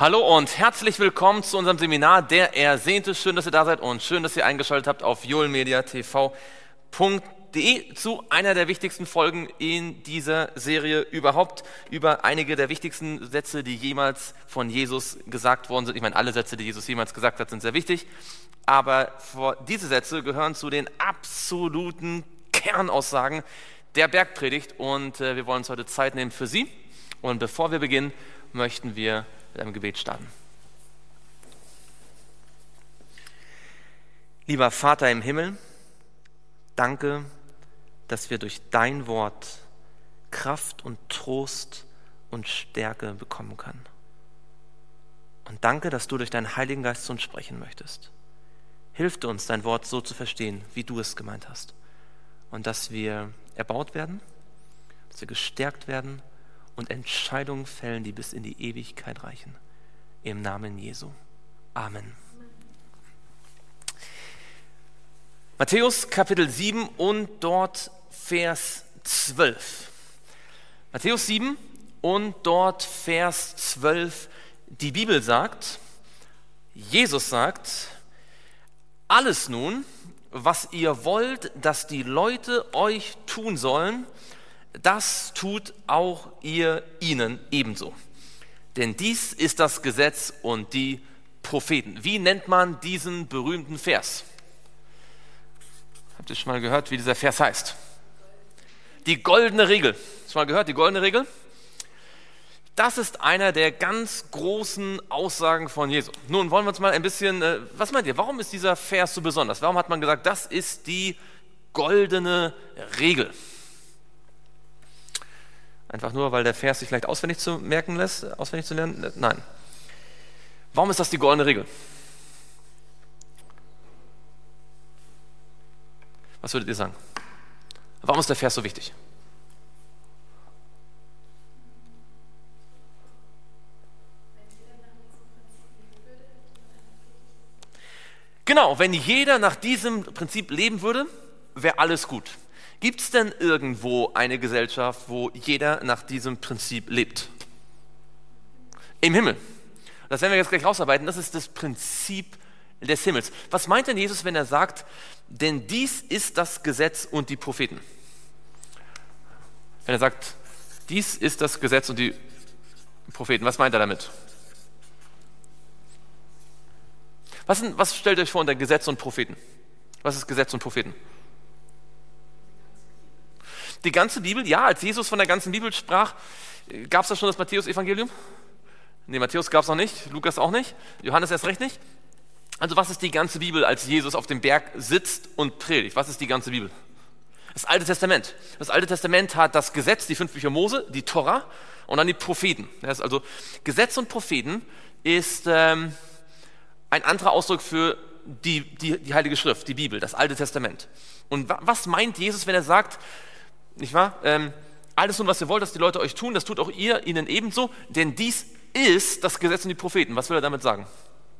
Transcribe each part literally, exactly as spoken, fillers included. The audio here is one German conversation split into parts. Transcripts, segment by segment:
Hallo und herzlich willkommen zu unserem Seminar Der Ersehnte. Schön, dass ihr da seid und schön, dass ihr eingeschaltet habt auf joelmedia t v punkt de zu einer der wichtigsten Folgen in dieser Serie überhaupt, über einige der wichtigsten Sätze, die jemals von Jesus gesagt worden sind. Ich meine, alle Sätze, die Jesus jemals gesagt hat, sind sehr wichtig, aber diese Sätze gehören zu den absoluten Kernaussagen der Bergpredigt und äh, wir wollen uns heute Zeit nehmen für sie. Und bevor wir beginnen, möchten wir mit einem Gebet starten. Lieber Vater im Himmel, danke, dass wir durch dein Wort Kraft und Trost und Stärke bekommen können. Und danke, dass du durch deinen Heiligen Geist zu uns sprechen möchtest. Hilf uns, dein Wort so zu verstehen, wie du es gemeint hast. Und dass wir erbaut werden, dass wir gestärkt werden und Entscheidungen fällen, die bis in die Ewigkeit reichen. Im Namen Jesu. Amen. Matthäus Kapitel sieben und dort Vers zwölf. Matthäus sieben und dort Vers zwölf. Die Bibel sagt, Jesus sagt, alles nun, was ihr wollt, dass die Leute euch tun sollen, das tut auch ihr ihnen ebenso. Denn dies ist das Gesetz und die Propheten. Wie nennt man diesen berühmten Vers? Habt ihr schon mal gehört, wie dieser Vers heißt? Die goldene Regel. Schon mal gehört, die goldene Regel? Das ist einer der ganz großen Aussagen von Jesus. Nun wollen wir uns mal ein bisschen, äh, was meint ihr, warum ist dieser Vers so besonders? Warum hat man gesagt, das ist die goldene Regel? Einfach nur, weil der Vers sich leicht auswendig zu merken lässt, auswendig zu lernen? Nein. Warum ist das die goldene Regel? Was würdet ihr sagen? Warum ist der Vers so wichtig? Genau, wenn jeder nach diesem Prinzip leben würde, wäre alles gut. Gibt es denn irgendwo eine Gesellschaft, wo jeder nach diesem Prinzip lebt? Im Himmel. Das werden wir jetzt gleich rausarbeiten. Das ist das Prinzip des Himmels. Was meint denn Jesus, wenn er sagt, denn dies ist das Gesetz und die Propheten? Wenn er sagt, dies ist das Gesetz und die Propheten, was meint er damit? Was, was stellt euch vor unter Gesetz und Propheten? Was ist Gesetz und Propheten? Die ganze Bibel, ja, als Jesus von der ganzen Bibel sprach, gab es da schon das Matthäus-Evangelium? Nee, Matthäus gab es noch nicht, Lukas auch nicht, Johannes erst recht nicht. Also was ist die ganze Bibel, als Jesus auf dem Berg sitzt und predigt? Was ist die ganze Bibel? Das Alte Testament. Das Alte Testament hat das Gesetz, die fünf Bücher Mose, die Tora und dann die Propheten. Das ist also Gesetz und Propheten ist ähm, ein anderer Ausdruck für die, die, die Heilige Schrift, die Bibel, das Alte Testament. Und wa- was meint Jesus, wenn er sagt, nicht wahr? Ähm, alles nun, was ihr wollt, dass die Leute euch tun, das tut auch ihr ihnen ebenso, denn dies ist das Gesetz und die Propheten. Was will er damit sagen?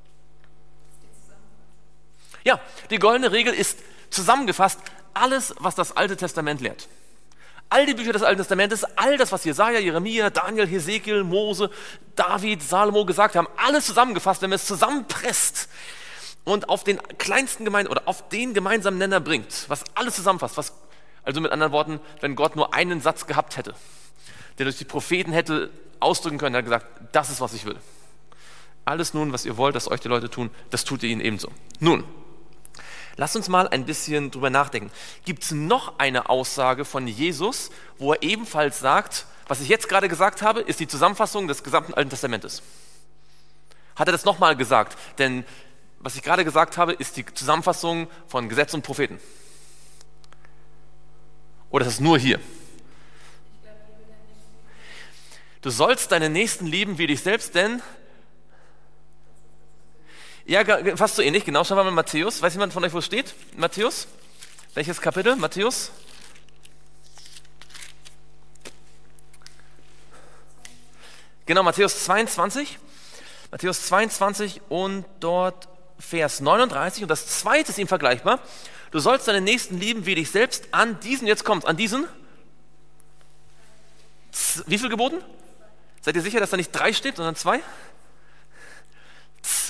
Ja, die goldene Regel ist zusammengefasst alles, was das Alte Testament lehrt. All die Bücher des Alten Testamentes, all das, was Jesaja, Jeremia, Daniel, Hesekiel, Mose, David, Salomo gesagt haben, alles zusammengefasst, wenn man es zusammenpresst und auf den kleinsten Gemein oder auf den gemeinsamen Nenner bringt, was alles zusammenfasst, was also mit anderen Worten, wenn Gott nur einen Satz gehabt hätte, der durch die Propheten hätte ausdrücken können, er hat gesagt, das ist, was ich will. Alles nun, was ihr wollt, dass euch die Leute tun, das tut ihr ihnen ebenso. Nun, lasst uns mal ein bisschen drüber nachdenken. Gibt es noch eine Aussage von Jesus, wo er ebenfalls sagt, was ich jetzt gerade gesagt habe, ist die Zusammenfassung des gesamten Alten Testamentes? Hat er das nochmal gesagt? Denn was ich gerade gesagt habe, ist die Zusammenfassung von Gesetz und Propheten. Oder ist es nur hier? Du sollst deinen Nächsten lieben wie dich selbst, denn... Ja, fast so ähnlich. Genau, schauen wir mal Matthäus. Weiß jemand von euch, wo es steht? Matthäus? Welches Kapitel? Matthäus? Genau, Matthäus zweiundzwanzig. Matthäus zweiundzwanzig und dort Vers neununddreißig. Und das zweite ist ihm vergleichbar. Du sollst deinen Nächsten lieben wie dich selbst an diesen, jetzt kommt, an diesen, wie viel Geboten? Seid ihr sicher, dass da nicht drei steht, sondern zwei?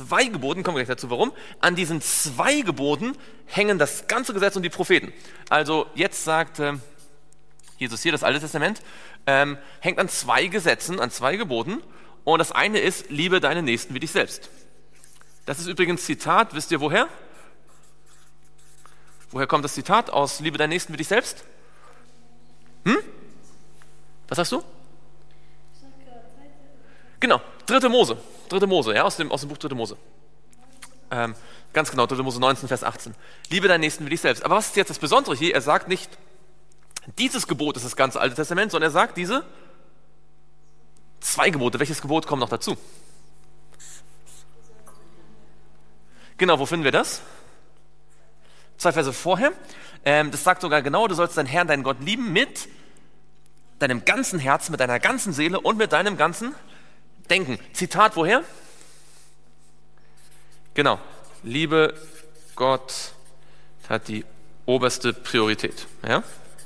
zwei Geboten, kommen wir gleich dazu, warum, an diesen zwei Geboten hängen das ganze Gesetz und die Propheten. Also jetzt sagt äh, Jesus hier, das Alte Testament, ähm, hängt an zwei Gesetzen, an zwei Geboten. Und das eine ist, liebe deinen Nächsten wie dich selbst. Das ist übrigens Zitat, wisst ihr woher? Woher kommt das Zitat aus liebe deinen Nächsten wie dich selbst? Hm? Was sagst du? Genau, dritte Mose, dritte Mose, ja, aus dem, aus dem Buch dritte Mose. Ähm, ganz genau, dritte Mose neunzehn, Vers achtzehn. Liebe deinen Nächsten wie dich selbst. Aber was ist jetzt das Besondere hier? Er sagt nicht, dieses Gebot ist das ganze Alte Testament, sondern er sagt diese zwei Gebote. Welches Gebot kommt noch dazu? Genau, wo finden wir das? Zwei Verse vorher. Ähm, das sagt sogar genau, du sollst deinen Herrn, deinen Gott lieben mit deinem ganzen Herzen, mit deiner ganzen Seele und mit deinem ganzen Denken. Zitat woher? Genau. Liebe Gott hat die oberste Priorität. Ja?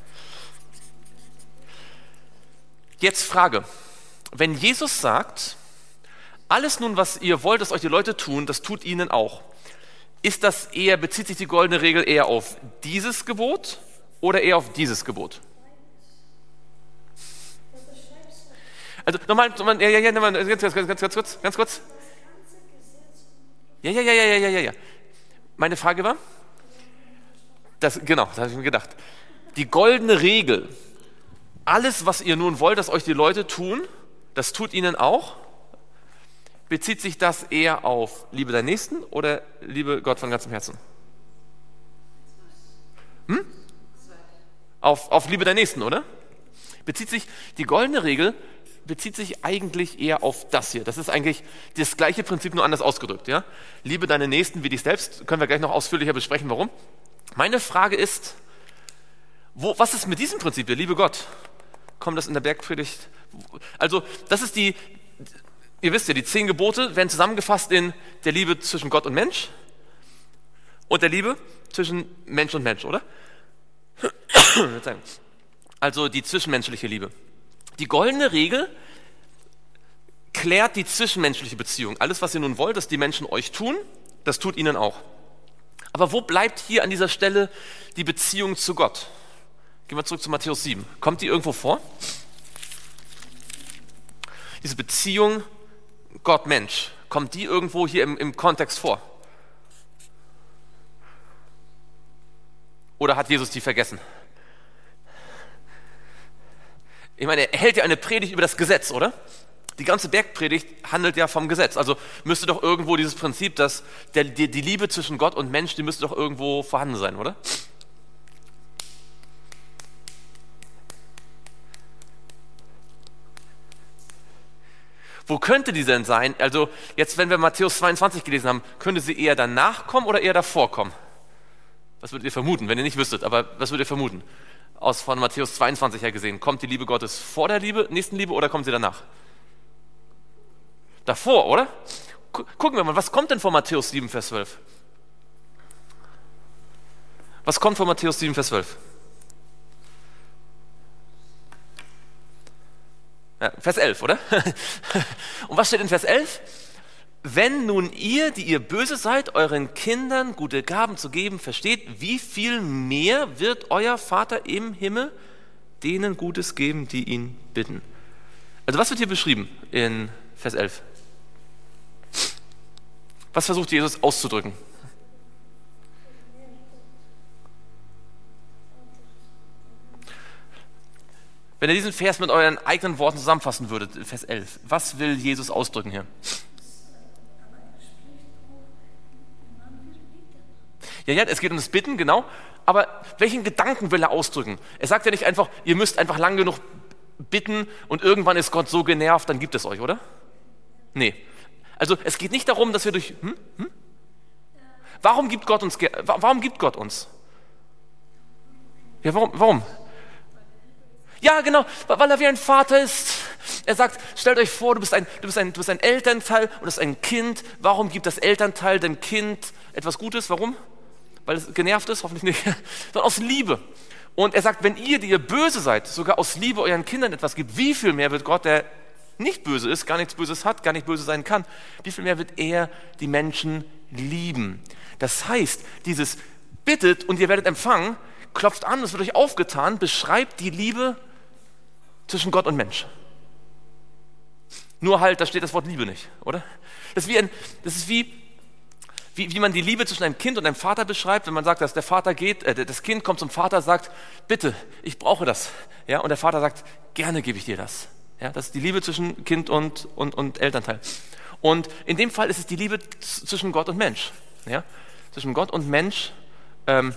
Jetzt Frage. Wenn Jesus sagt, alles nun, was ihr wollt, dass euch die Leute tun, das tut ihnen auch. Ist das eher, bezieht sich die goldene Regel eher auf dieses Gebot oder eher auf dieses Gebot? Also nochmal, nochmal ja, ja, ja, nochmal, ganz, ganz, ganz, ganz kurz, ganz kurz. Ja, ja, ja, ja, ja, ja, ja. Meine Frage war, das, genau, das habe ich mir gedacht. Die goldene Regel, alles, was ihr nun wollt, dass euch die Leute tun, das tut ihnen auch. Bezieht sich das eher auf Liebe deinen Nächsten oder Liebe Gott von ganzem Herzen? Hm? Auf, auf Liebe deinen Nächsten, oder? Bezieht sich, die goldene Regel bezieht sich eigentlich eher auf das hier. Das ist eigentlich das gleiche Prinzip, nur anders ausgedrückt. Ja? Liebe deinen Nächsten wie dich selbst, können wir gleich noch ausführlicher besprechen, warum. Meine Frage ist, wo, was ist mit diesem Prinzip hier, liebe Gott? Kommt das in der Bergpredigt? Also das ist die, ihr wisst ja, die zehn Gebote werden zusammengefasst in der Liebe zwischen Gott und Mensch und der Liebe zwischen Mensch und Mensch, oder? Also die zwischenmenschliche Liebe. Die goldene Regel klärt die zwischenmenschliche Beziehung. Alles, was ihr nun wollt, dass die Menschen euch tun, das tut ihnen auch. Aber wo bleibt hier an dieser Stelle die Beziehung zu Gott? Gehen wir zurück zu Matthäus sieben. Kommt die irgendwo vor? Diese Beziehung Gott-Mensch, kommt die irgendwo hier im, im Kontext vor? Oder hat Jesus die vergessen? Ich meine, er hält ja eine Predigt über das Gesetz, oder? Die ganze Bergpredigt handelt ja vom Gesetz. Also müsste doch irgendwo dieses Prinzip, dass der, die, die Liebe zwischen Gott und Mensch, die müsste doch irgendwo vorhanden sein, oder? Wo könnte die denn sein? Also jetzt, wenn wir Matthäus zweiundzwanzig gelesen haben, könnte sie eher danach kommen oder eher davor kommen? Was würdet ihr vermuten, wenn ihr nicht wüsstet, aber was würdet ihr vermuten? Aus von Matthäus zweiundzwanzig her gesehen, kommt die Liebe Gottes vor der Liebe, Nächstenliebe oder kommt sie danach? Davor, oder? Gucken wir mal, was kommt denn vor Matthäus sieben, Vers zwölf? Was kommt vor Matthäus sieben, Vers zwölf? Ja, Vers elf, oder? Und was steht in Vers elf? Wenn nun ihr, die ihr böse seid, euren Kindern gute Gaben zu geben, versteht, wie viel mehr wird euer Vater im Himmel denen Gutes geben, die ihn bitten. Also was wird hier beschrieben in Vers elf? Was versucht Jesus auszudrücken? Wenn ihr diesen Vers mit euren eigenen Worten zusammenfassen würdet, Vers elf, was will Jesus ausdrücken hier? Ja, ja, es geht um das Bitten, genau. Aber welchen Gedanken will er ausdrücken? Er sagt ja nicht einfach, ihr müsst einfach lang genug bitten und irgendwann ist Gott so genervt, dann gibt es euch, oder? Nee. Also es geht nicht darum, dass wir durch... Hm? Hm? Warum gibt Gott uns... Warum gibt Gott uns? Ja, warum? Warum? Ja, genau, weil er wie ein Vater ist. Er sagt, stellt euch vor, du bist ein, du bist ein, du bist ein Elternteil und das ist ein Kind. Warum gibt das Elternteil dem Kind etwas Gutes? Warum? Weil es genervt ist? Hoffentlich nicht. Sondern aus Liebe. Und er sagt, wenn ihr, die ihr böse seid, sogar aus Liebe euren Kindern etwas gibt, wie viel mehr wird Gott, der nicht böse ist, gar nichts Böses hat, gar nicht böse sein kann, wie viel mehr wird er die Menschen lieben? Das heißt, dieses bittet und ihr werdet empfangen, klopft an, es wird euch aufgetan, beschreibt die Liebe zwischen Gott und Mensch. Nur halt, da steht das Wort Liebe nicht, oder? Das ist wie, ein, das ist wie, wie, wie man die Liebe zwischen einem Kind und einem Vater beschreibt, wenn man sagt, dass der Vater geht, äh, das Kind kommt zum Vater, sagt, bitte, ich brauche das. Ja, und der Vater sagt, gerne gebe ich dir das. Ja, das ist die Liebe zwischen Kind und, und, und Elternteil. Und in dem Fall ist es die Liebe z- zwischen Gott und Mensch. Ja? Zwischen Gott und Mensch ähm,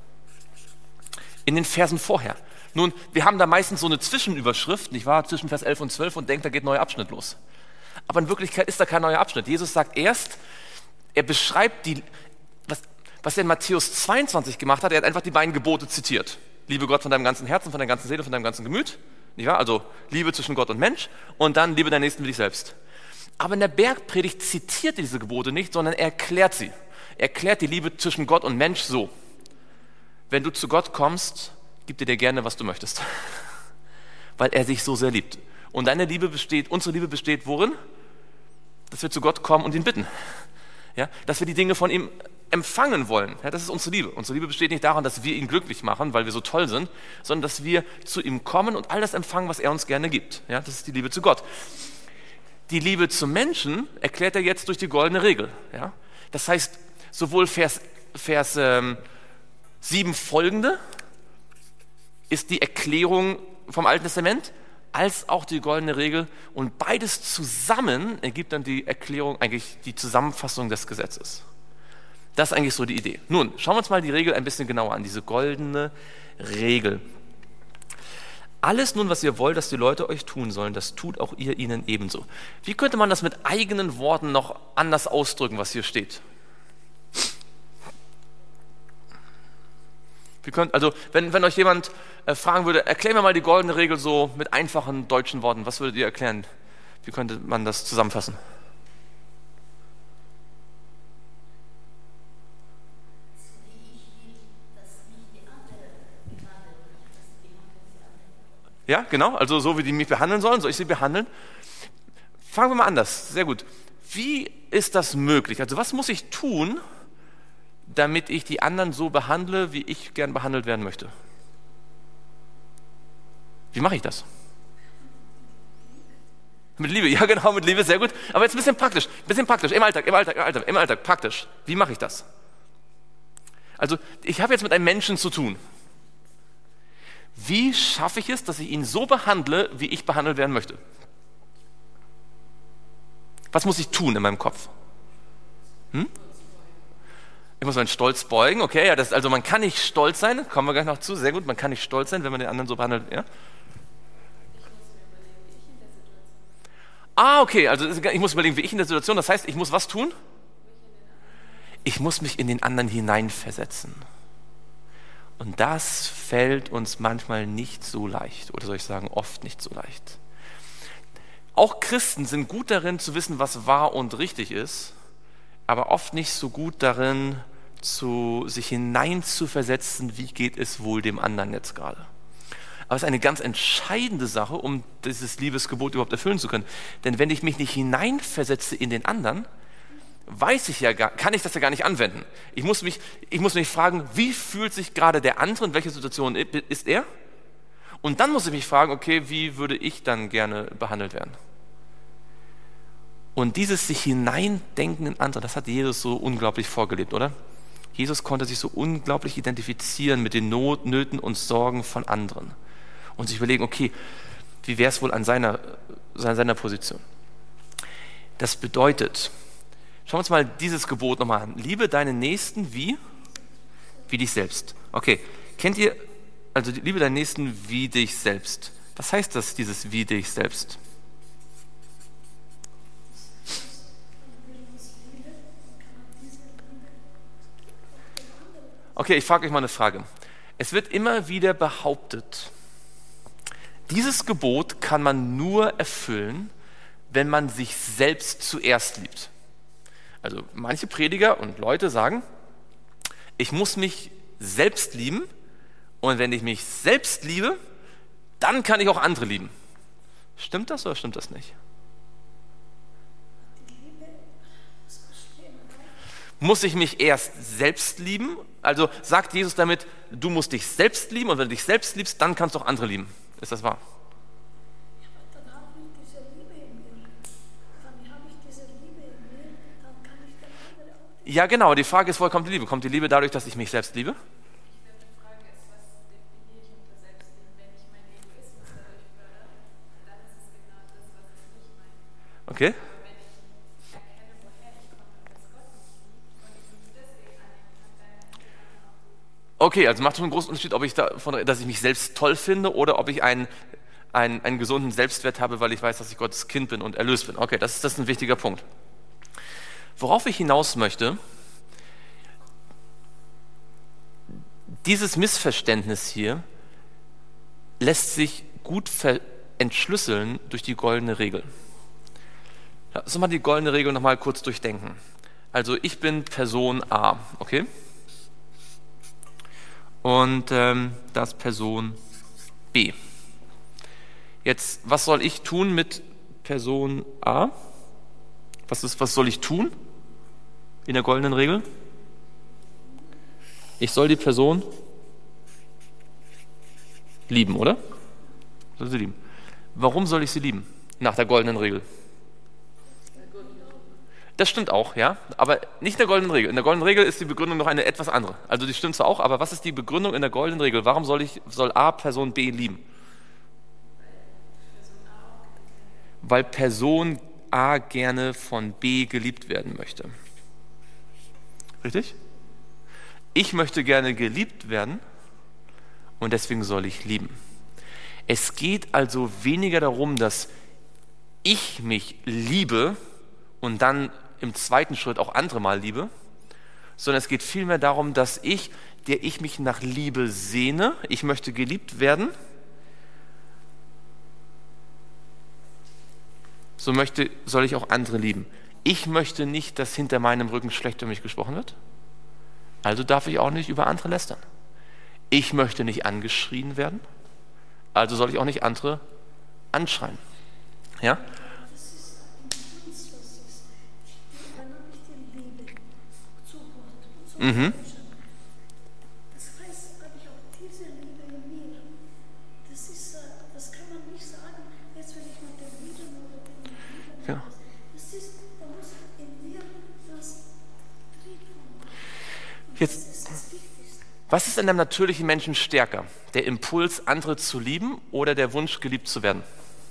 in den Versen vorher. Nun, wir haben da meistens so eine Zwischenüberschrift, nicht wahr, zwischen Vers elf und zwölf und denkt, da geht ein neuer Abschnitt los. Aber in Wirklichkeit ist da kein neuer Abschnitt. Jesus sagt erst, er beschreibt die, was, was er in Matthäus zweiundzwanzig gemacht hat, er hat einfach die beiden Gebote zitiert. Liebe Gott von deinem ganzen Herzen, von deiner ganzen Seele, von deinem ganzen Gemüt. Nicht wahr? Also Liebe zwischen Gott und Mensch und dann Liebe deinen Nächsten wie dich selbst. Aber in der Bergpredigt zitiert er diese Gebote nicht, sondern er erklärt sie. Er erklärt die Liebe zwischen Gott und Mensch so. Wenn du zu Gott kommst, gibt er dir gerne, was du möchtest. Weil er dich so sehr liebt. Und deine Liebe besteht, unsere Liebe besteht worin? Dass wir zu Gott kommen und ihn bitten. Ja? Dass wir die Dinge von ihm empfangen wollen. Ja, das ist unsere Liebe. Unsere Liebe besteht nicht daran, dass wir ihn glücklich machen, weil wir so toll sind, sondern dass wir zu ihm kommen und all das empfangen, was er uns gerne gibt. Ja? Das ist die Liebe zu Gott. Die Liebe zum Menschen erklärt er jetzt durch die goldene Regel. Ja? Das heißt, sowohl Vers, Vers ähm, sieben folgende ist die Erklärung vom Alten Testament, als auch die goldene Regel. Und beides zusammen ergibt dann die Erklärung, eigentlich die Zusammenfassung des Gesetzes. Das ist eigentlich so die Idee. Nun, schauen wir uns mal die Regel ein bisschen genauer an, diese goldene Regel. Alles nun, was ihr wollt, dass die Leute euch tun sollen, das tut auch ihr ihnen ebenso. Wie könnte man das mit eigenen Worten noch anders ausdrücken, was hier steht? Wie könnt, also, wenn, wenn euch jemand äh, fragen würde, erklär mir mal die goldene Regel so mit einfachen deutschen Worten, was würdet ihr erklären? Wie könnte man das zusammenfassen? Ja, genau, also so wie die mich behandeln sollen, soll ich sie behandeln? Fangen wir mal anders, sehr gut. Wie ist das möglich? Also was muss ich tun, damit ich die anderen so behandle, wie ich gern behandelt werden möchte? Wie mache ich das? Mit Liebe, ja genau, mit Liebe, sehr gut. Aber jetzt ein bisschen praktisch, ein bisschen praktisch, im Alltag, im Alltag, im Alltag, im Alltag, praktisch. Wie mache ich das? Also ich habe jetzt mit einem Menschen zu tun. Wie schaffe ich es, dass ich ihn so behandle, wie ich behandelt werden möchte? Was muss ich tun in meinem Kopf? Hm? Ich muss meinen Stolz beugen, okay, ja, das, also man kann nicht stolz sein, kommen wir gleich noch zu, sehr gut, man kann nicht stolz sein, wenn man den anderen so behandelt, ja? Ah, okay, also ich muss überlegen, wie ich in der Situation, das heißt, ich muss was tun? Ich muss mich in den anderen hineinversetzen. Und das fällt uns manchmal nicht so leicht, oder soll ich sagen, oft nicht so leicht. Auch Christen sind gut darin zu wissen, was wahr und richtig ist, aber oft nicht so gut darin, zu, sich hineinzuversetzen, wie geht es wohl dem anderen jetzt gerade. Aber es ist eine ganz entscheidende Sache, um dieses Liebesgebot überhaupt erfüllen zu können. Denn wenn ich mich nicht hineinversetze in den anderen, weiß ich ja gar, kann ich das ja gar nicht anwenden. Ich muss mich, ich muss mich fragen, wie fühlt sich gerade der andere, in welcher Situation ist er? Und dann muss ich mich fragen, okay, wie würde ich dann gerne behandelt werden? Und dieses sich hineindenken in andere, das hat Jesus so unglaublich vorgelebt, oder? Jesus konnte sich so unglaublich identifizieren mit den Not, Nöten und Sorgen von anderen. Und sich überlegen, okay, wie wäre es wohl an seiner, seiner Position? Das bedeutet, schauen wir uns mal dieses Gebot nochmal an. Liebe deinen Nächsten wie? Wie dich selbst. Okay, kennt ihr, also liebe deinen Nächsten wie dich selbst. Was heißt das, dieses wie dich selbst? Okay, ich frage euch mal eine Frage. Es wird immer wieder behauptet, dieses Gebot kann man nur erfüllen, wenn man sich selbst zuerst liebt. Also manche Prediger und Leute sagen, ich muss mich selbst lieben und wenn ich mich selbst liebe, dann kann ich auch andere lieben. Stimmt das oder stimmt das nicht? Muss ich mich erst selbst lieben? Also sagt Jesus damit, du musst dich selbst lieben und wenn du dich selbst liebst, dann kannst du auch andere lieben. Ist das wahr? Ja, aber dann habe ich diese Liebe in mir. Dann habe ich diese Liebe in mir, dann kann ich den anderen auch. Ja, genau. Die Frage ist, woher kommt die Liebe? Kommt die Liebe dadurch, dass ich mich selbst liebe? Ich glaube, die Frage ist, was definiere ich unter Selbstliebe? Wenn ich meinen Egoismus dadurch fördere, dann ist es genau das, was ich nicht meine. Okay. Aber wenn ich erkenne, woher ich komme und dass Gott mich liebt und ich mich deswegen annehmen kann, dann ist es auch gut. Okay, also macht schon einen großen Unterschied, ob ich davon, dass ich mich selbst toll finde oder ob ich einen, einen, einen gesunden Selbstwert habe, weil ich weiß, dass ich Gottes Kind bin und erlöst bin. Okay, das ist, das ist ein wichtiger Punkt. Worauf ich hinaus möchte, dieses Missverständnis hier lässt sich gut ver- entschlüsseln durch die goldene Regel. Lass uns mal die goldene Regel nochmal kurz durchdenken. Also ich bin Person A, okay? Und ähm, das Person B. Jetzt, was soll ich tun mit Person A? Was, ist, was soll ich tun in der goldenen Regel? Ich soll die Person lieben, oder? Soll sie lieben. Warum soll ich sie lieben? Nach der goldenen Regel. Das stimmt auch, ja, aber nicht in der goldenen Regel. In der goldenen Regel ist die Begründung noch eine etwas andere. Also die stimmt zwar auch, aber was ist die Begründung in der goldenen Regel? Warum soll ich soll A Person B lieben? Weil Person A gerne von B geliebt werden möchte. Richtig? Ich möchte gerne geliebt werden und deswegen soll ich lieben. Es geht also weniger darum, dass ich mich liebe und dann im zweiten Schritt auch andere mal liebe, sondern es geht vielmehr darum, dass ich, der ich mich nach Liebe sehne, ich möchte geliebt werden, so möchte, soll ich auch andere lieben. Ich möchte nicht, dass hinter meinem Rücken schlecht über mich gesprochen wird, also darf ich auch nicht über andere lästern. Ich möchte nicht angeschrien werden, also soll ich auch nicht andere anschreien. Ja? Das ist ein Impuls, was ist. Wenn ich die Liebe zu Gott und zu Mhm. Menschen, das heißt, habe ich auch diese Liebe in mir. Das ist, äh, das kann man nicht sagen, jetzt will ich mit dem lieben oder mit dem lieben. Ja. Das ist, da muss in mir das Trieb kommen. Und Jetzt- das ist das Wichtigste. Was ist in einem natürlichen Menschen stärker? Der Impuls, andere zu lieben oder der Wunsch, geliebt zu werden?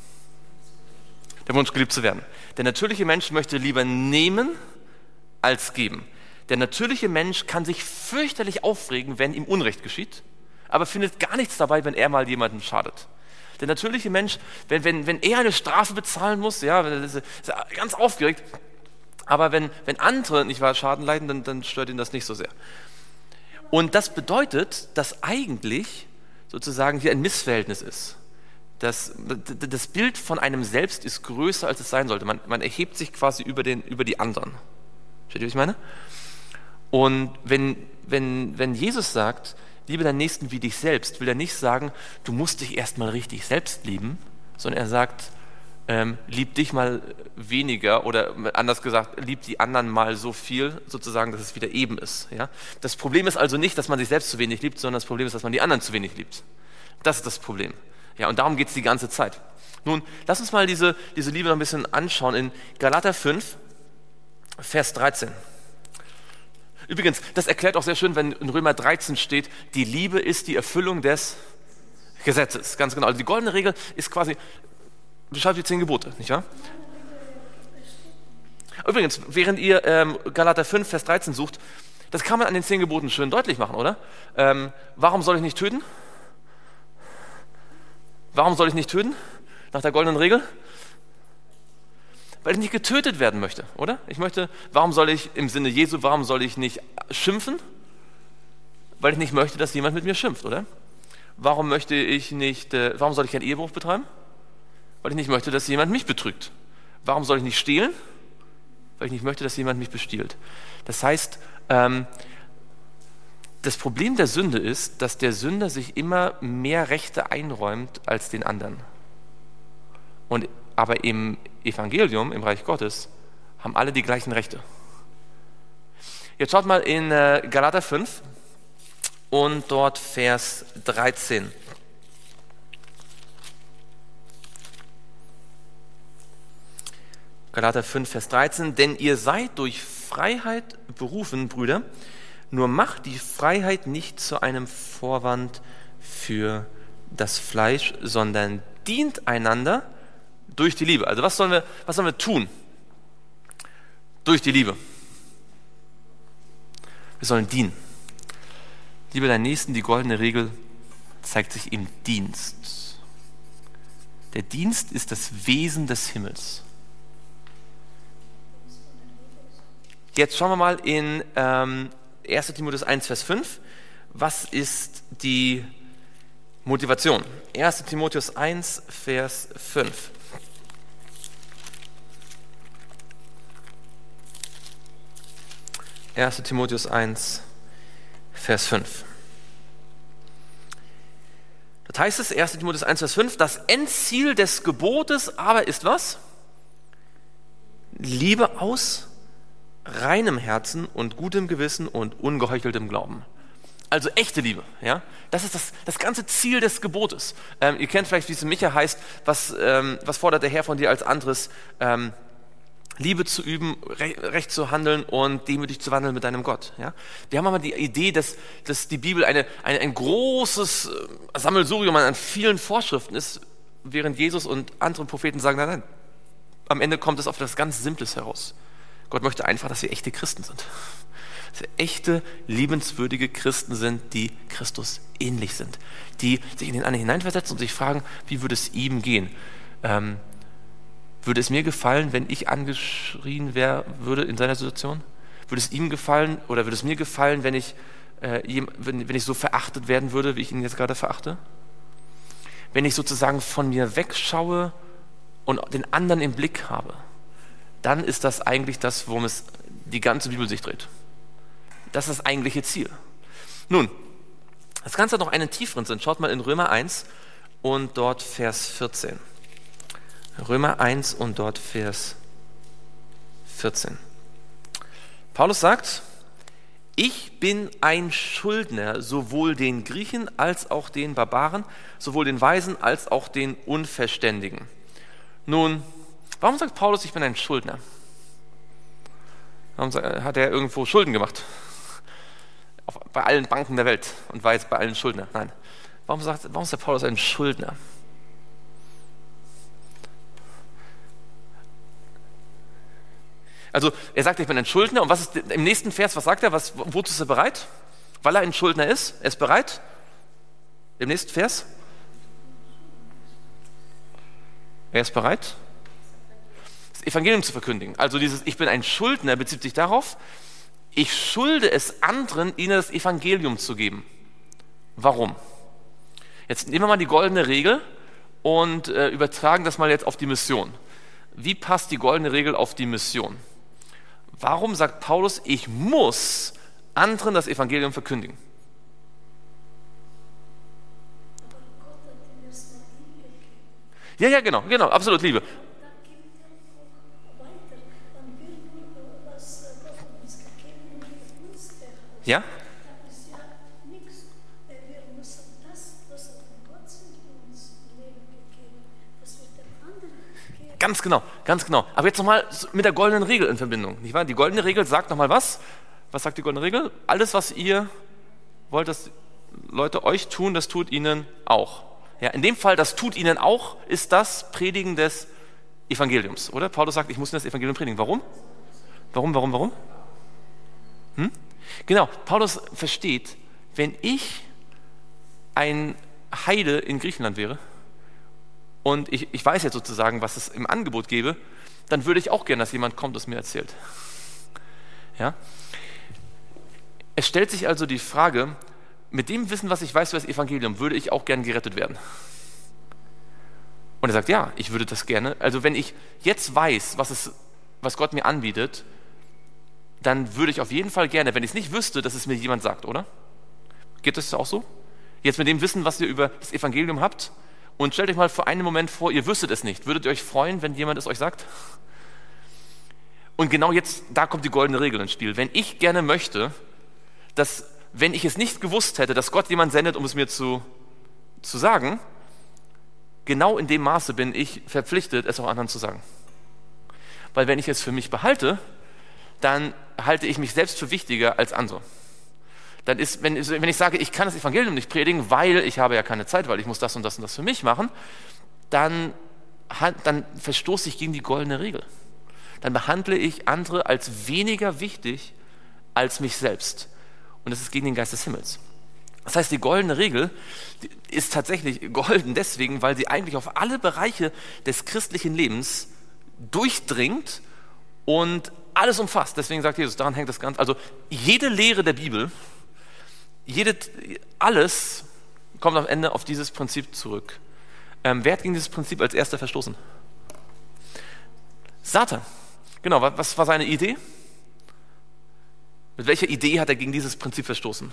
Der Wunsch, geliebt zu werden. Der natürliche Mensch möchte lieber nehmen als geben. Der natürliche Mensch kann sich fürchterlich aufregen, wenn ihm Unrecht geschieht, aber findet gar nichts dabei, wenn er mal jemandem schadet. Der natürliche Mensch, wenn, wenn, wenn er eine Strafe bezahlen muss, ja, ist er ganz aufgeregt, aber wenn, wenn andere nicht wahr Schaden leiden, dann, dann stört ihn das nicht so sehr. Und das bedeutet, dass eigentlich sozusagen hier ein Missverhältnis ist. Das, das Bild von einem selbst ist größer, als es sein sollte. Man, man erhebt sich quasi über, den, über die anderen. Versteht ihr, was ich meine? Und wenn, wenn, wenn Jesus sagt, liebe deinen Nächsten wie dich selbst, will er nicht sagen, du musst dich erstmal richtig selbst lieben, sondern er sagt, ähm, lieb dich mal weniger oder anders gesagt, lieb die anderen mal so viel, sozusagen, dass es wieder eben ist. Ja? Das Problem ist also nicht, dass man sich selbst zu wenig liebt, sondern das Problem ist, dass man die anderen zu wenig liebt. Das ist das Problem. Ja, und darum geht es die ganze Zeit. Nun, lass uns mal diese, diese Liebe noch ein bisschen anschauen in Galater fünf, Vers dreizehn. Übrigens, das erklärt auch sehr schön, wenn in Römer dreizehn steht, die Liebe ist die Erfüllung des Gesetzes. Ganz genau. Also die goldene Regel ist quasi, beschreibt die zehn Gebote, nicht wahr? Übrigens, während ihr ähm, Galater fünf, Vers dreizehn sucht, das kann man an den zehn Geboten schön deutlich machen, oder? Ähm, warum soll ich nicht töten? Warum soll ich nicht töten? Nach der goldenen Regel? Weil ich nicht getötet werden möchte, oder? Ich möchte, warum soll ich im Sinne Jesu, warum soll ich nicht schimpfen? Weil ich nicht möchte, dass jemand mit mir schimpft, oder? Warum möchte ich nicht, äh, warum soll ich keinen Ehebruch betreiben? Weil ich nicht möchte, dass jemand mich betrügt. Warum soll ich nicht stehlen? Weil ich nicht möchte, dass jemand mich bestiehlt. Das heißt, ähm, das Problem der Sünde ist, dass der Sünder sich immer mehr Rechte einräumt als den anderen. Und, aber im Evangelium, im Reich Gottes, haben alle die gleichen Rechte. Jetzt schaut mal in äh, Galater fünf und dort Vers dreizehn. Galater fünf, Vers dreizehn. Denn ihr seid durch Freiheit berufen, Brüder, nur macht die Freiheit nicht zu einem Vorwand für das Fleisch, sondern dient einander durch die Liebe. Also was sollen wir, was sollen wir tun? Durch die Liebe. Wir sollen dienen. Liebe deinen Nächsten, die goldene Regel zeigt sich im Dienst. Der Dienst ist das Wesen des Himmels. Jetzt schauen wir mal in ähm, erster Timotheus eins, Vers fünf. Was ist die Motivation? erster Timotheus eins, Vers fünf. erster Timotheus eins, Vers fünf. Das heißt es, erster Timotheus eins, Vers fünf, das Endziel des Gebotes aber ist was? Liebe aus reinem Herzen und gutem Gewissen und ungeheucheltem Glauben. Also echte Liebe, ja. Das ist das, das ganze Ziel des Gebotes. Ähm, ihr kennt vielleicht, wie es in Micha heißt, was, ähm, was fordert der Herr von dir als anderes? Ähm, Liebe zu üben, re- recht zu handeln und demütig zu wandeln mit deinem Gott. Ja? Wir haben aber die Idee, dass, dass die Bibel eine, eine, ein großes äh, Sammelsurium an vielen Vorschriften ist, während Jesus und andere Propheten sagen, nein, nein, am Ende kommt es auf etwas ganz Simples heraus. Gott möchte einfach, dass wir echte Christen sind. Dass wir echte, liebenswürdige Christen sind, die Christus ähnlich sind. Die sich in den anderen hineinversetzen und sich fragen, wie würde es ihm gehen? Ähm, würde es mir gefallen, wenn ich angeschrien wär, würde in seiner Situation? Würde es ihm gefallen oder würde es mir gefallen, wenn ich, äh, wenn, wenn ich so verachtet werden würde, wie ich ihn jetzt gerade verachte? Wenn ich sozusagen von mir wegschaue und den anderen im Blick habe, dann ist das eigentlich das, worum es die ganze Bibel sich dreht. Das ist das eigentliche Ziel. Nun, das Ganze hat noch einen tieferen Sinn. Schaut mal in Römer eins und dort Vers vierzehn. Römer eins und dort Vers vierzehn. Paulus sagt, ich bin ein Schuldner sowohl den Griechen als auch den Barbaren, sowohl den Weisen als auch den Unverständigen. Nun, warum sagt Paulus, ich bin ein Schuldner? Warum hat er irgendwo Schulden gemacht? Auf, bei allen Banken der Welt und war jetzt bei allen Schuldner. Nein. Warum, sagt, warum ist der Paulus ein Schuldner? Also er sagt, ich bin ein Schuldner. Und was ist im nächsten Vers, was sagt er? Was, wozu ist er bereit? Weil er ein Schuldner ist. Er ist bereit. Im nächsten Vers. Er ist bereit, das Evangelium zu verkündigen. Also dieses Ich bin ein Schuldner bezieht sich darauf, ich schulde es anderen, ihnen das Evangelium zu geben. Warum? Jetzt nehmen wir mal die goldene Regel und äh, übertragen das mal jetzt auf die Mission. Wie passt die goldene Regel auf die Mission? Warum sagt Paulus, ich muss anderen das Evangelium verkündigen? Aber Gott hat ihm erst mal hingegeben. Ja, ja, genau, genau, absolut, Liebe. Dann gibt er auch weiter. Dann will nur, was Gott hat uns gegeben, für uns behalten. Ja? Das ist ja nichts. Wir müssen das, was er von Gott sind, uns im Leben gegeben, das wird dem anderen gegeben. Ganz genau, ganz genau. Aber jetzt nochmal mit der goldenen Regel in Verbindung, nicht wahr? Die goldene Regel sagt nochmal was? Was sagt die goldene Regel? Alles, was ihr wollt, dass Leute euch tun, das tut ihnen auch. Ja, in dem Fall, das tut ihnen auch, ist das Predigen des Evangeliums, oder? Paulus sagt, ich muss ihnen das Evangelium predigen. Warum? Warum, warum, warum? Hm? Genau, Paulus versteht, wenn ich ein Heide in Griechenland wäre und ich, ich weiß jetzt sozusagen, was es im Angebot gäbe, dann würde ich auch gerne, dass jemand kommt und es mir erzählt. Ja? Es stellt sich also die Frage, mit dem Wissen, was ich weiß über das Evangelium, würde ich auch gerne gerettet werden. Und er sagt, ja, ich würde das gerne. Also wenn ich jetzt weiß, was, es, was Gott mir anbietet, dann würde ich auf jeden Fall gerne, wenn ich es nicht wüsste, dass es mir jemand sagt, oder? Geht das auch so? Jetzt mit dem Wissen, was ihr über das Evangelium habt, und stellt euch mal für einen Moment vor, ihr wüsstet es nicht. Würdet ihr euch freuen, wenn jemand es euch sagt? Und genau jetzt, da kommt die goldene Regel ins Spiel. Wenn ich gerne möchte, dass, wenn ich es nicht gewusst hätte, dass Gott jemanden sendet, um es mir zu, zu sagen, genau in dem Maße bin ich verpflichtet, es auch anderen zu sagen. Weil wenn ich es für mich behalte, dann halte ich mich selbst für wichtiger als andere. Dann ist, wenn, wenn ich sage, ich kann das Evangelium nicht predigen, weil ich habe ja keine Zeit, weil ich muss das und das und das für mich machen, dann, dann verstoße ich gegen die goldene Regel. Dann behandle ich andere als weniger wichtig als mich selbst. Und das ist gegen den Geist des Himmels. Das heißt, die goldene Regel ist tatsächlich golden deswegen, weil sie eigentlich auf alle Bereiche des christlichen Lebens durchdringt und alles umfasst. Deswegen sagt Jesus, daran hängt das Ganze. Also jede Lehre der Bibel, jede, alles kommt am Ende auf dieses Prinzip zurück. Ähm, wer hat gegen dieses Prinzip als erster verstoßen? Satan. Genau, was war seine Idee? Mit welcher Idee hat er gegen dieses Prinzip verstoßen?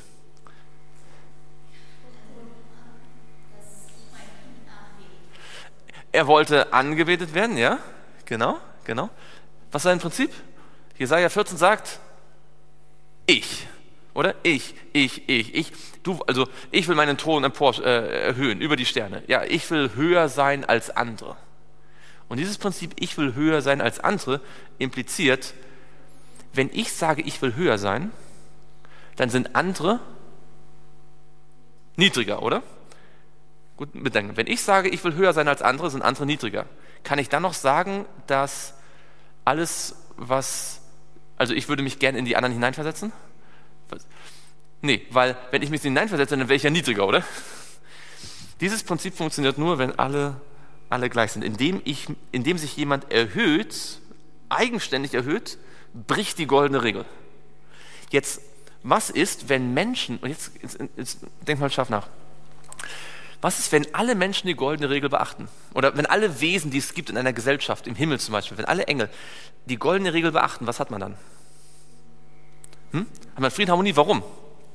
Er wollte angebetet werden, ja, genau, genau. Was ist sein Prinzip? Jesaja vierzehn sagt, ich, oder? Ich, ich, ich, ich. Du, also ich will meinen Thron empor, äh, erhöhen, über die Sterne. Ja, ich will höher sein als andere. Und dieses Prinzip, ich will höher sein als andere, impliziert, wenn ich sage, ich will höher sein, dann sind andere niedriger, oder? Gut mitdenken. Wenn ich sage, ich will höher sein als andere, sind andere niedriger. Kann ich dann noch sagen, dass alles, was, also ich würde mich gerne in die anderen hineinversetzen? Nee, weil wenn ich mich hineinversetze, dann wäre ich ja niedriger, oder? Dieses Prinzip funktioniert nur, wenn alle, alle gleich sind. Indem, ich, indem sich jemand erhöht, eigenständig erhöht, bricht die goldene Regel. Jetzt, was ist, wenn Menschen, und jetzt, jetzt, jetzt denk mal scharf nach, was ist, wenn alle Menschen die goldene Regel beachten? Oder wenn alle Wesen, die es gibt in einer Gesellschaft, im Himmel zum Beispiel, wenn alle Engel die goldene Regel beachten, was hat man dann? Hm? Hat man Frieden, Harmonie? Warum?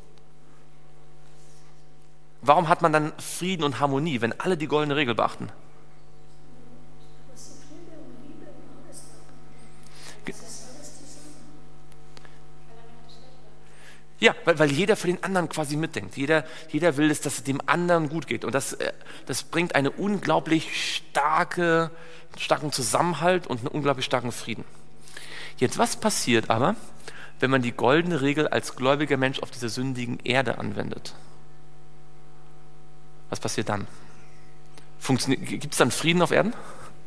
Warum hat man dann Frieden und Harmonie, wenn alle die goldene Regel beachten? Ja, weil, weil jeder für den anderen quasi mitdenkt. Jeder, jeder will, dass es dem anderen gut geht. Und das, das bringt einen unglaublich starke, starken Zusammenhalt und einen unglaublich starken Frieden. Jetzt, was passiert aber, wenn man die goldene Regel als gläubiger Mensch auf dieser sündigen Erde anwendet? Was passiert dann? Gibt es dann Frieden auf Erden?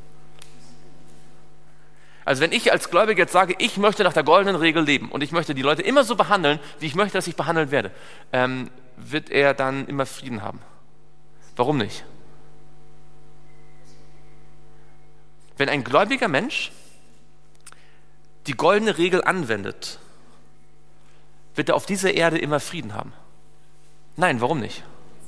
Also wenn ich als Gläubiger jetzt sage, ich möchte nach der goldenen Regel leben und ich möchte die Leute immer so behandeln, wie ich möchte, dass ich behandelt werde, ähm, wird er dann immer Frieden haben? Warum nicht? Wenn ein gläubiger Mensch die goldene Regel anwendet, wird er auf dieser Erde immer Frieden haben? Nein, warum nicht?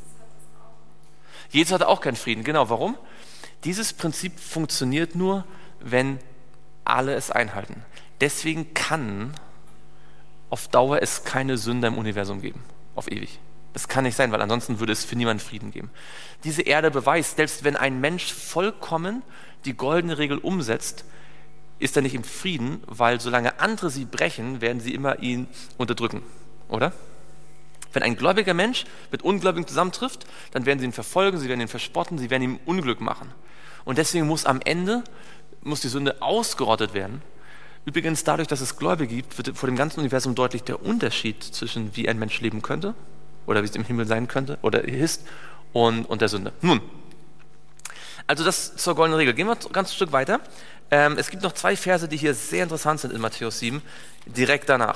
Jesus hatte auch keinen Frieden. Genau, warum? Dieses Prinzip funktioniert nur, wenn alle es einhalten. Deswegen kann auf Dauer es keine Sünde im Universum geben. Auf ewig. Das kann nicht sein, weil ansonsten würde es für niemanden Frieden geben. Diese Erde beweist, selbst wenn ein Mensch vollkommen die goldene Regel umsetzt, ist er nicht im Frieden, weil solange andere sie brechen, werden sie immer ihn unterdrücken. Oder? Wenn ein gläubiger Mensch mit Ungläubigen zusammentrifft, dann werden sie ihn verfolgen, sie werden ihn verspotten, sie werden ihm Unglück machen. Und deswegen muss am Ende muss die Sünde ausgerottet werden. Übrigens, dadurch, dass es Gläubige gibt, wird vor dem ganzen Universum deutlich der Unterschied zwischen wie ein Mensch leben könnte oder wie es im Himmel sein könnte oder ist und, und der Sünde. Nun, also das zur goldenen Regel. Gehen wir ein ganz Stück weiter. Ähm, es gibt noch zwei Verse, die hier sehr interessant sind in Matthäus sieben, direkt danach.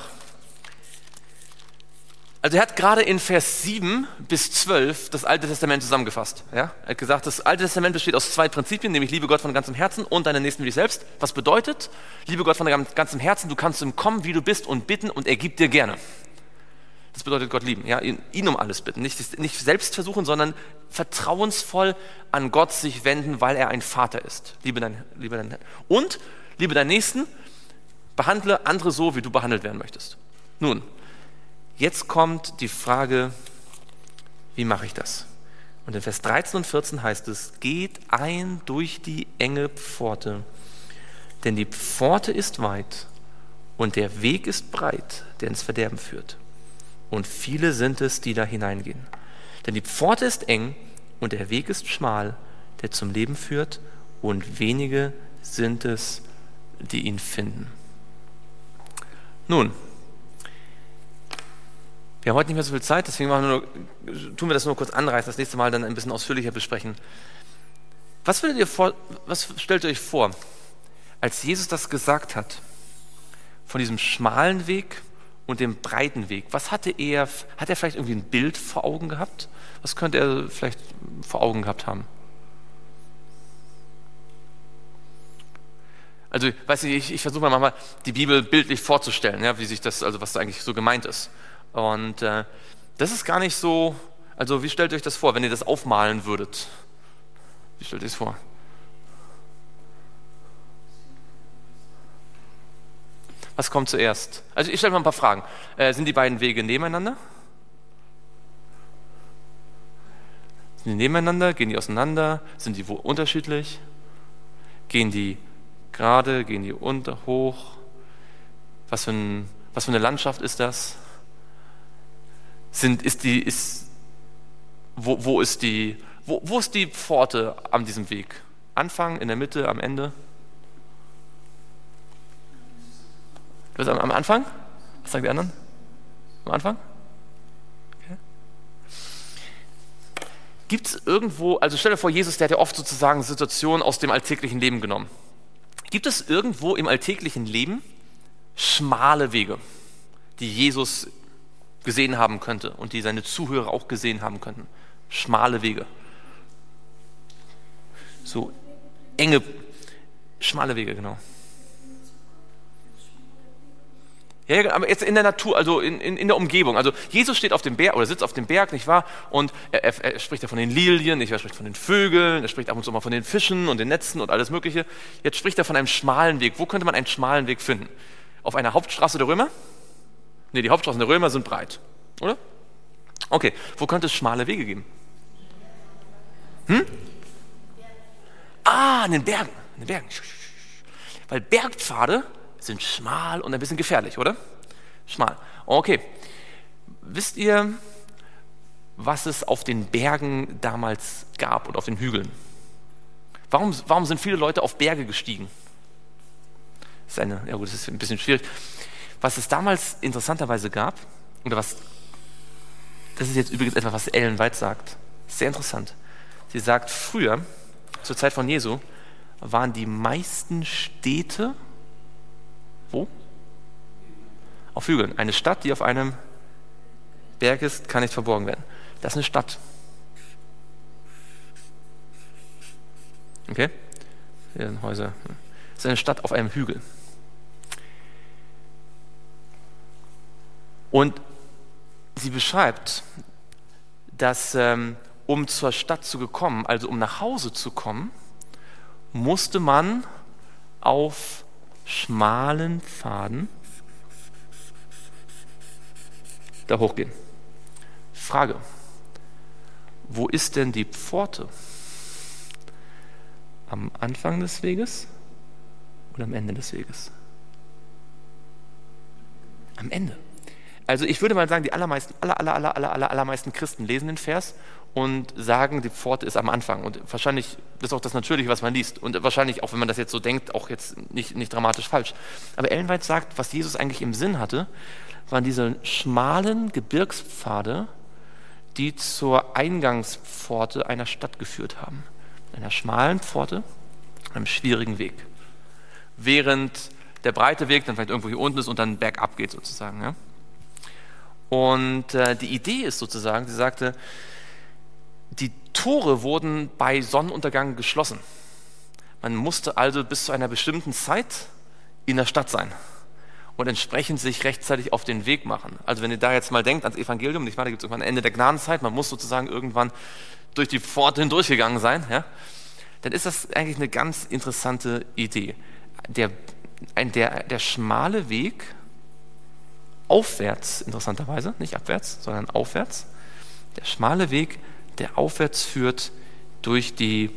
Also er hat gerade in Vers sieben bis zwölf das Alte Testament zusammengefasst. Ja? Er hat gesagt, das Alte Testament besteht aus zwei Prinzipien, nämlich liebe Gott von ganzem Herzen und deinen Nächsten wie dich selbst. Was bedeutet, liebe Gott von ganzem Herzen, du kannst zu ihm kommen, wie du bist und bitten und er gibt dir gerne. Das bedeutet Gott lieben, ja? ihn, ihn um alles bitten. Nicht, nicht selbst versuchen, sondern vertrauensvoll an Gott sich wenden, weil er ein Vater ist. Liebe dein, liebe dein, und liebe deinen Nächsten, behandle andere so, wie du behandelt werden möchtest. Nun, jetzt kommt die Frage, wie mache ich das? Und in Vers dreizehn und vierzehn heißt es, geht ein durch die enge Pforte, denn die Pforte ist weit Und der Weg ist breit, der ins Verderben führt. Und viele sind es, die da hineingehen. Denn die Pforte ist eng und der Weg ist schmal, der zum Leben führt. Und wenige sind es, die ihn finden. Nun, wir haben heute nicht mehr so viel Zeit, deswegen machen wir nur, tun wir das nur kurz anreißen, das nächste Mal dann ein bisschen ausführlicher besprechen. Was, würdet ihr vor, was stellt ihr euch vor, als Jesus das gesagt hat, von diesem schmalen Weg und dem breiten Weg? Was hatte er, hat er vielleicht irgendwie ein Bild vor Augen gehabt? Was könnte er vielleicht vor Augen gehabt haben? Also, weiß ich, ich, ich versuche mal manchmal die Bibel bildlich vorzustellen, ja, wie sich das, also was da eigentlich so gemeint ist. Und äh, das ist gar nicht so, also wie stellt ihr euch das vor, wenn ihr das aufmalen würdet? Wie stellt ihr es vor? Was kommt zuerst? Also ich stelle mal ein paar Fragen. Äh, sind die beiden Wege nebeneinander? Sind die nebeneinander? Gehen die auseinander? Sind die wo unterschiedlich? Gehen die gerade? Gehen die unter, hoch? Was für, ein, was für eine Landschaft ist das? Sind, ist die, ist, wo, wo ist die, wo, wo ist die Pforte an diesem Weg? Anfang, in der Mitte, am Ende? Was, am, am Anfang? Was sagen die anderen? Am Anfang? Okay. Gibt es irgendwo, also stell dir vor, Jesus, der hat ja oft sozusagen Situationen aus dem alltäglichen Leben genommen. Gibt es irgendwo im alltäglichen Leben schmale Wege, die Jesus gesehen haben könnte und die seine Zuhörer auch gesehen haben könnten? Schmale Wege. So enge, schmale Wege, genau. Ja, aber jetzt in der Natur, also in, in, in der Umgebung. Also Jesus steht auf dem Berg oder sitzt auf dem Berg, nicht wahr? Und er, er, er spricht ja von den Lilien, nicht wahr? Er spricht von den Vögeln, er spricht ab und zu mal von den Fischen und den Netzen und alles Mögliche. Jetzt spricht er von einem schmalen Weg. Wo könnte man einen schmalen Weg finden? Auf einer Hauptstraße der Römer? Nee, die Hauptstraßen der Römer sind breit, oder? Okay, wo könnte es schmale Wege geben? Hm? Ah, in den Bergen, in den Bergen. Weil Bergpfade sind schmal und ein bisschen gefährlich, oder? Schmal. Okay. Wisst ihr, was es auf den Bergen damals gab und auf den Hügeln? Warum, warum sind viele Leute auf Berge gestiegen? Das ist eine, ja gut, das ist ein bisschen schwierig. Was es damals interessanterweise gab, oder was, das ist jetzt übrigens etwas, was Ellen White sagt, sehr interessant. Sie sagt, früher, zur Zeit von Jesu, waren die meisten Städte, wo? Auf Hügeln. Eine Stadt, die auf einem Berg ist, kann nicht verborgen werden. Das ist eine Stadt. Okay? Hier sind Häuser. Das ist eine Stadt auf einem Hügel. Und sie beschreibt, dass ähm, um zur Stadt zu kommen, also um nach Hause zu kommen, musste man auf schmalen Pfaden da hochgehen. Frage: Wo ist denn die Pforte? Am Anfang des Weges oder am Ende des Weges? Am Ende. Also ich würde mal sagen, die allermeisten, aller, aller, aller, aller, aller, allermeisten Christen lesen den Vers und sagen, die Pforte ist am Anfang. Und wahrscheinlich, das ist auch das Natürliche, was man liest. Und wahrscheinlich, auch wenn man das jetzt so denkt, auch jetzt nicht, nicht dramatisch falsch. Aber Ellen White sagt, was Jesus eigentlich im Sinn hatte, waren diese schmalen Gebirgspfade, die zur Eingangspforte einer Stadt geführt haben. Einer schmalen Pforte, einem schwierigen Weg. Während der breite Weg dann vielleicht irgendwo hier unten ist und dann bergab geht sozusagen. Ja? Und äh, die Idee ist sozusagen, sie sagte, die Tore wurden bei Sonnenuntergang geschlossen. Man musste also bis zu einer bestimmten Zeit in der Stadt sein und entsprechend sich rechtzeitig auf den Weg machen. Also wenn ihr da jetzt mal denkt ans Evangelium, nicht wahr, da gibt es irgendwann ein Ende der Gnadenzeit, man muss sozusagen irgendwann durch die Pforte hindurchgegangen sein, ja, dann ist das eigentlich eine ganz interessante Idee. Der, ein, der, der schmale Weg aufwärts, interessanterweise, nicht abwärts, sondern aufwärts, der schmale Weg, der aufwärts führt durch die,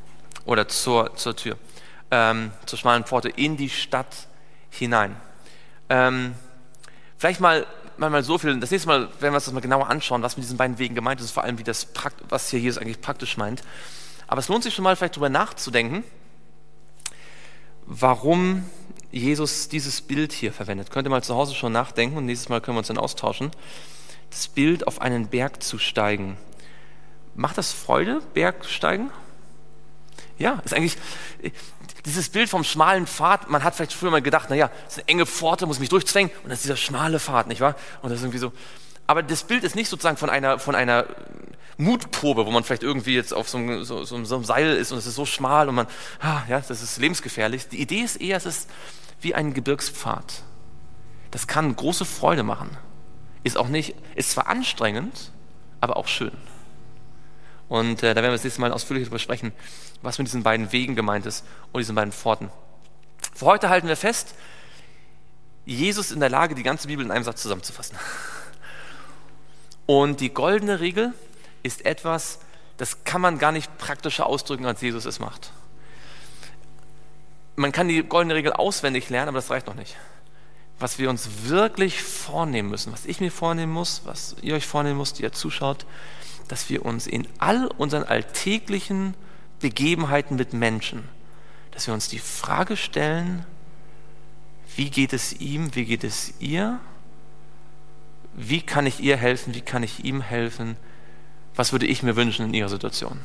oder zur, zur Tür, ähm, zur schmalen Pforte in die Stadt hinein. Ähm, vielleicht mal, mal, mal so viel, das nächste Mal werden wir uns das mal genauer anschauen, was mit diesen beiden Wegen gemeint ist, vor allem, wie das, was hier Jesus eigentlich praktisch meint. Aber es lohnt sich schon mal vielleicht darüber nachzudenken, warum Jesus dieses Bild hier verwendet. Könnt ihr mal zu Hause schon nachdenken und nächstes Mal können wir uns dann austauschen. Das Bild, auf einen Berg zu steigen. Macht das Freude, Bergsteigen? Ja, ist eigentlich dieses Bild vom schmalen Pfad. Man hat vielleicht früher mal gedacht, naja, das ist eine enge Pforte, muss mich durchzwängen und das ist dieser schmale Pfad, nicht wahr? Und das ist irgendwie so. Aber das Bild ist nicht sozusagen von einer, von einer Mutprobe, wo man vielleicht irgendwie jetzt auf so einem, so, so, so einem Seil ist und es ist so schmal und man, ah, ja, das ist lebensgefährlich. Die Idee ist eher, es ist wie ein Gebirgspfad. Das kann große Freude machen. Ist auch nicht, ist zwar anstrengend, aber auch schön. Und äh, da werden wir das nächste Mal ausführlich darüber sprechen, was mit diesen beiden Wegen gemeint ist und diesen beiden Pforten. Für heute halten wir fest, Jesus ist in der Lage, die ganze Bibel in einem Satz zusammenzufassen. Und die goldene Regel ist etwas, das kann man gar nicht praktischer ausdrücken, als Jesus es macht. Man kann die goldene Regel auswendig lernen, aber das reicht noch nicht. Was wir uns wirklich vornehmen müssen, was ich mir vornehmen muss, was ihr euch vornehmen müsst, die ihr zuschaut, dass wir uns in all unseren alltäglichen Begebenheiten mit Menschen, dass wir uns die Frage stellen, wie geht es ihm, wie geht es ihr, wie kann ich ihr helfen, wie kann ich ihm helfen, was würde ich mir wünschen in ihrer Situation.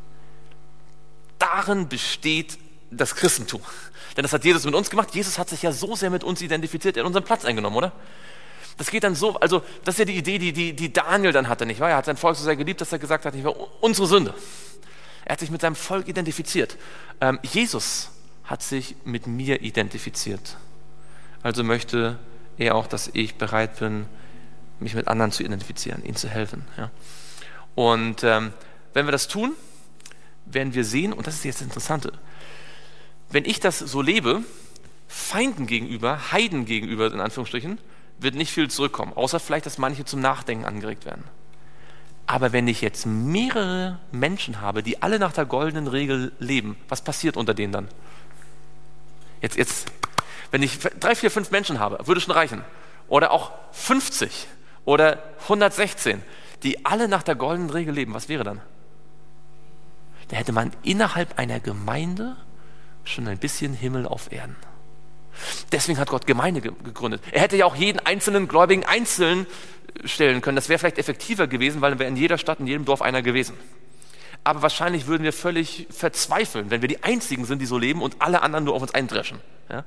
Darin besteht das Christentum. Denn das hat Jesus mit uns gemacht. Jesus hat sich ja so sehr mit uns identifiziert, er hat unseren Platz eingenommen, oder? Das geht dann so, also das ist ja die Idee, die, die, die Daniel dann hatte, nicht wahr? Er hat sein Volk so sehr geliebt, dass er gesagt hat, nicht wahr? Unsere Sünde. Er hat sich mit seinem Volk identifiziert. Ähm, Jesus hat sich mit mir identifiziert. Also möchte er auch, dass ich bereit bin, mich mit anderen zu identifizieren, ihnen zu helfen. Ja. Und ähm, wenn wir das tun, werden wir sehen, und das ist jetzt das Interessante, wenn ich das so lebe, Feinden gegenüber, Heiden gegenüber, in Anführungsstrichen, wird nicht viel zurückkommen, außer vielleicht, dass manche zum Nachdenken angeregt werden. Aber wenn ich jetzt mehrere Menschen habe, die alle nach der goldenen Regel leben, was passiert unter denen dann? Jetzt, jetzt, wenn ich drei, vier, fünf Menschen habe, würde schon reichen. Oder auch fünfzig oder hundertsechzehn, die alle nach der goldenen Regel leben, was wäre dann? Da hätte man innerhalb einer Gemeinde schon ein bisschen Himmel auf Erden. Deswegen hat Gott Gemeinde ge- gegründet. Er hätte ja auch jeden einzelnen Gläubigen einzeln stellen können. Das wäre vielleicht effektiver gewesen, weil dann wäre in jeder Stadt, in jedem Dorf einer gewesen. Aber wahrscheinlich würden wir völlig verzweifeln, wenn wir die Einzigen sind, die so leben und alle anderen nur auf uns eindreschen. Ja?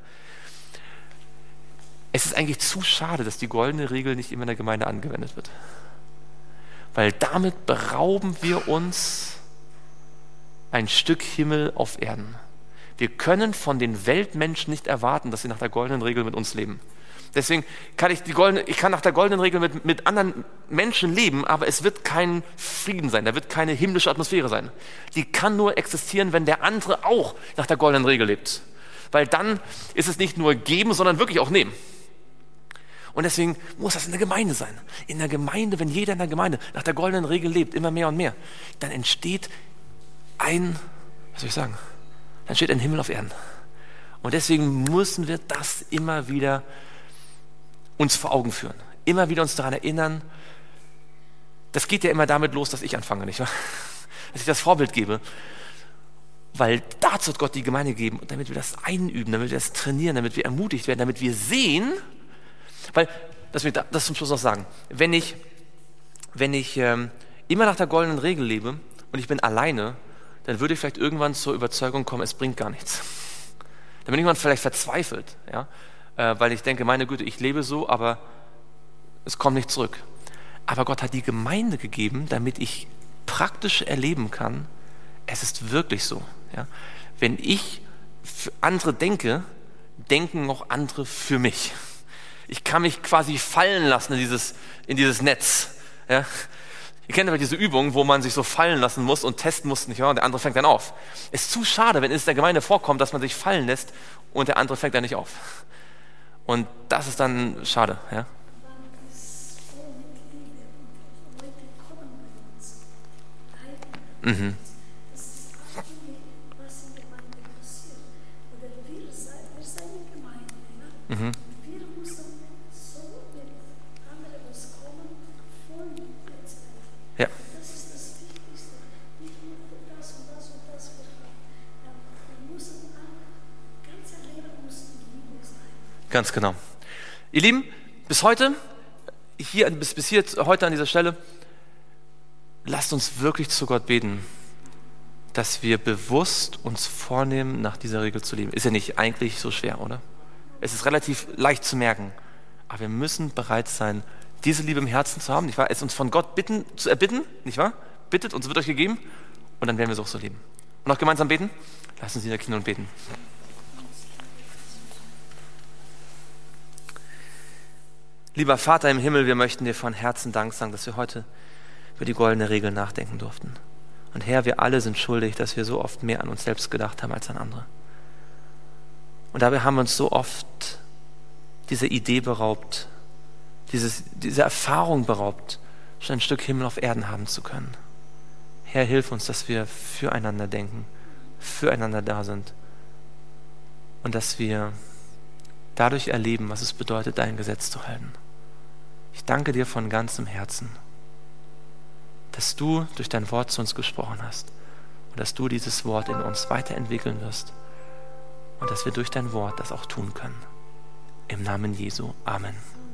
Es ist eigentlich zu schade, dass die goldene Regel nicht immer in der Gemeinde angewendet wird. Weil damit berauben wir uns ein Stück Himmel auf Erden. Wir können von den Weltmenschen nicht erwarten, dass sie nach der goldenen Regel mit uns leben. Deswegen kann ich die goldene, ich kann nach der goldenen Regel mit, mit anderen Menschen leben, aber es wird kein Frieden sein, da wird keine himmlische Atmosphäre sein. Die kann nur existieren, wenn der andere auch nach der goldenen Regel lebt. Weil dann ist es nicht nur geben, sondern wirklich auch nehmen. Und deswegen muss das in der Gemeinde sein. In der Gemeinde, wenn jeder in der Gemeinde nach der goldenen Regel lebt, immer mehr und mehr, dann entsteht ein, was soll ich sagen, dann steht ein Himmel auf Erden. Und deswegen müssen wir das immer wieder uns vor Augen führen. Immer wieder uns daran erinnern, das geht ja immer damit los, dass ich anfange, nicht wahr? Dass ich das Vorbild gebe. Weil dazu hat Gott die Gemeinde gegeben, damit wir das einüben, damit wir das trainieren, damit wir ermutigt werden, damit wir sehen, weil, lass mich das zum Schluss noch sagen, wenn ich, wenn ich ähm, immer nach der goldenen Regel lebe und ich bin alleine, dann würde ich vielleicht irgendwann zur Überzeugung kommen, es bringt gar nichts. Dann bin ich irgendwann vielleicht verzweifelt, ja? äh, weil ich denke, meine Güte, ich lebe so, aber es kommt nicht zurück. Aber Gott hat die Gemeinde gegeben, damit ich praktisch erleben kann, es ist wirklich so. Ja? Wenn ich für andere denke, denken auch andere für mich. Ich kann mich quasi fallen lassen in dieses, in dieses Netz. Ja? Ihr kennt aber diese Übung, wo man sich so fallen lassen muss und testen muss, nicht wahr? Und der andere fängt dann auf. Es ist zu schade, wenn es in der Gemeinde vorkommt, dass man sich fallen lässt und der andere fängt dann nicht auf. Und das ist dann schade. Ja? Wann ist voll mit Liebe und Leute kommen bei uns. Leiden. Mhm. Das ist auch Dinge, was in der Gemeinde passiert. Oder wir, sei- wir sind eine Gemeinde. Ja? Mhm. Wir müssen Ganz genau. Ihr Lieben, bis heute, hier, bis, bis hier, heute an dieser Stelle, lasst uns wirklich zu Gott beten, dass wir bewusst uns vornehmen, nach dieser Regel zu leben. Ist ja nicht eigentlich so schwer, oder? Es ist relativ leicht zu merken. Aber wir müssen bereit sein, diese Liebe im Herzen zu haben, nicht wahr? Es uns von Gott bitten, zu erbitten, nicht wahr? Bittet, uns wird euch gegeben und dann werden wir es auch so leben. Und noch gemeinsam beten? Lasst uns niederknien und beten. Lieber Vater im Himmel, wir möchten dir von Herzen Dank sagen, dass wir heute über die goldene Regel nachdenken durften. Und Herr, wir alle sind schuldig, dass wir so oft mehr an uns selbst gedacht haben als an andere. Und dabei haben wir uns so oft diese Idee beraubt, dieses, diese Erfahrung beraubt, schon ein Stück Himmel auf Erden haben zu können. Herr, hilf uns, dass wir füreinander denken, füreinander da sind und dass wir dadurch erleben, was es bedeutet, dein Gesetz zu halten. Ich danke dir von ganzem Herzen, dass du durch dein Wort zu uns gesprochen hast und dass du dieses Wort in uns weiterentwickeln wirst und dass wir durch dein Wort das auch tun können. Im Namen Jesu. Amen.